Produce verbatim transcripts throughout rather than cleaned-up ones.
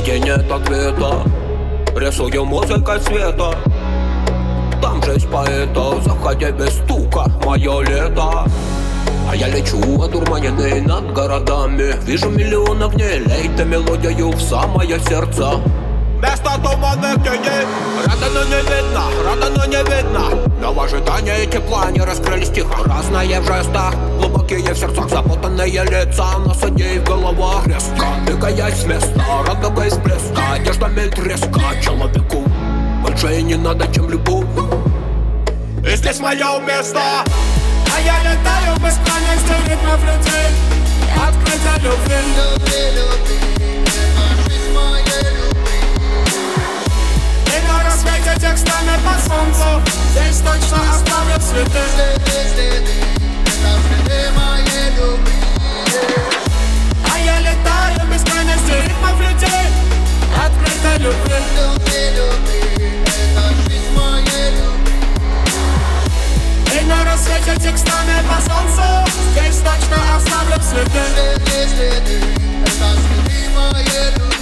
где нет ответа, рисую музыкой цвета. Там жизнь поэта, заходи без стука, мое лето. А я лечу одурманенный над городами, вижу миллион огней, лейте мелодию в самое сердце. Место туманных теней, рада, но не видно, рада, но не видно. Но в ожидании тепла не раскрылись тихо, разные в жестах, глубокие в сердцах, запутанные лица, нас идей в головах резко, двигаясь с места, радуга из блеска, одеждами треска. Человеку больше и не надо, чем любовь, и здесь мое место. А я летаю в бесконечности ритмов людей, открыто любви. Любви, любви, это жизнь моей любви. И на рассвете текстами по солнцу здесь точно оставлю следы. Следы, следы, это следы моей любви. А я летаю в бесконечности ритмов людей, открыто любви. Любви, любви, это жизнь моей любви. И на рассвете текстами по солнцу здесь точно оставлю следы. Следы, следы, это следы моей любви.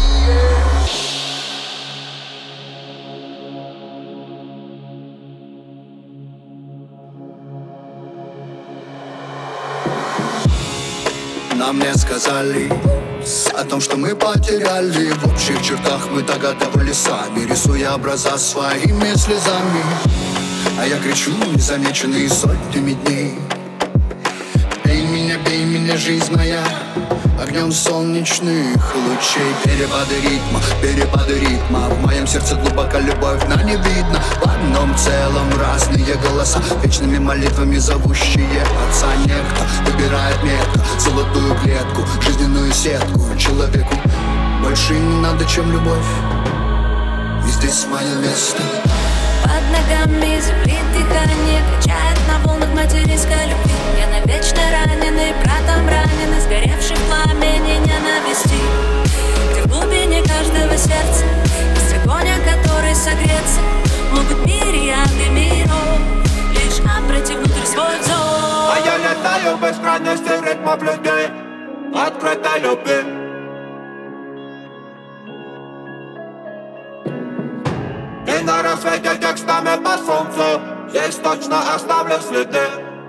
Нам не сказали о том, что мы потеряли. В общих чертах мы догадывались сами, рисуя образа своими слезами. А я кричу, незамеченный сотнями дней: бей меня, бей меня, жизнь моя, огнем солнечных лучей. Перепады ритма, перепады ритма, в моем сердце глубоко любовь, но не видно. В одном целом разные голоса, вечными молитвами зовущие отца. Некто выбирает метко, золотую клетку, жизненную сетку. Человеку больше не надо, чем любовь, и здесь мое место. Под ногами земли дыхание качает на волнах материнской любви. Я навечно раненый, братом раненый, сгоревший в пламени ненависти. Где в глубине каждого сердца есть огонь, о который согреться могут мириады миров, лишь обрати внутрь свой взор. А я летаю в бескрайности ритмов людей, открытой любви. И на рассвете текстами по солнцу здесь точно оставлю следы.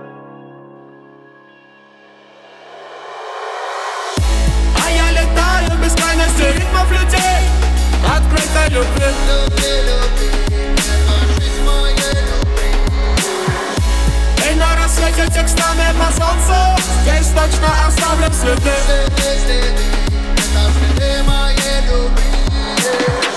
А я летаю в бескрайности ритмов людей, открытой любви. Любви, любви, это жизнь моей любви. И на рассвете текстами по солнцу здесь точно оставлю следы. Следы, следы, это следы моей любви.